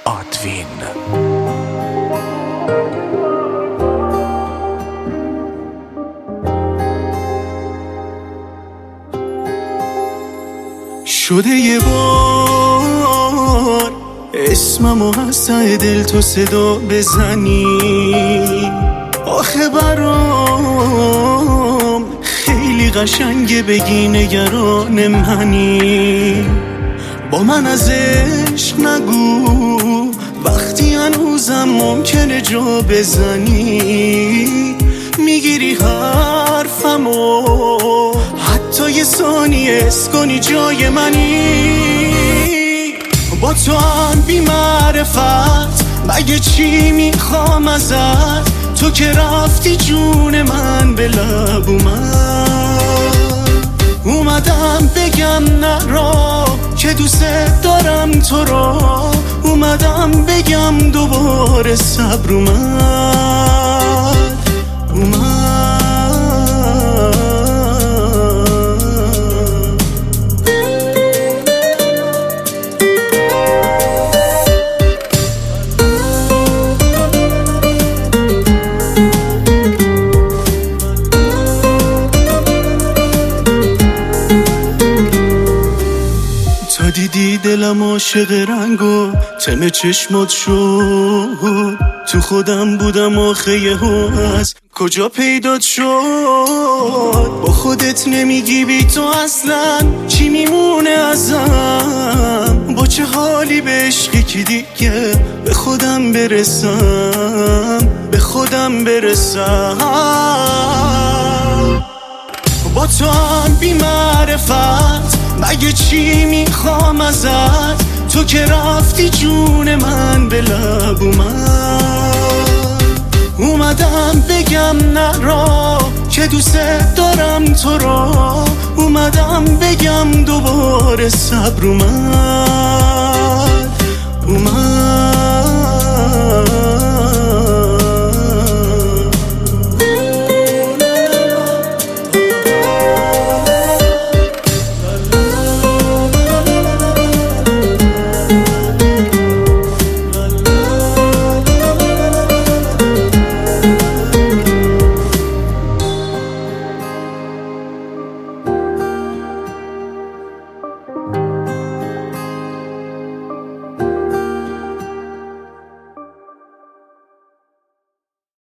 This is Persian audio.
آدوین. شده یه بار اسممو از ته دل تو صدا بزنی، آخه برام خیلی قشنگه بگی نگران منی. با من از عشق نگو وقتی هنوزم ممکنه جا بزنی. میگیری حرفمو حتی یه ثانیه حس کنی جای منی. با تو هم بی معرفت مگه چی میخوام ازت؟ تو که رفتی جون من به لب اومدم بگم نرا که دوست دارم تو را. اومدم بگم دوباره صبر اومد. تا دیدی دلم عاشق رنگ و تم چشمات شد، تو خودم بودم آخه یهو از کجا پیدات شد. با خودت نمیگی بی تو اصلا چی میمونه ازم؟ با چه حالی به عشقی که دیگه به خودم برسم، به خودم برسم. با تو هم بی معرفت مگه چی میخوام ازت؟ تو که رفتی جون من به لب اومدم بگم نرا که دوست دارم تو را. اومدم بگم دوباره صبر اومد.